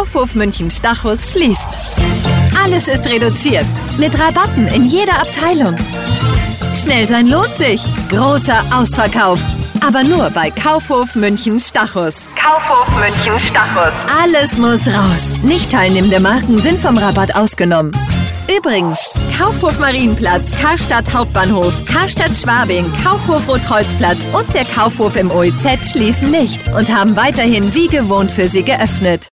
Kaufhof München-Stachus schließt. Alles ist reduziert, mit Rabatten in jeder Abteilung. Schnell sein lohnt sich. Großer Ausverkauf. Aber nur bei Kaufhof München-Stachus. Kaufhof München-Stachus. Alles muss raus. Nicht teilnehmende Marken sind vom Rabatt ausgenommen. Übrigens, Kaufhof Marienplatz, Karstadt Hauptbahnhof, Karstadt Schwabing, Kaufhof Rotkreuzplatz und der Kaufhof im OEZ schließen nicht und haben weiterhin wie gewohnt für Sie geöffnet.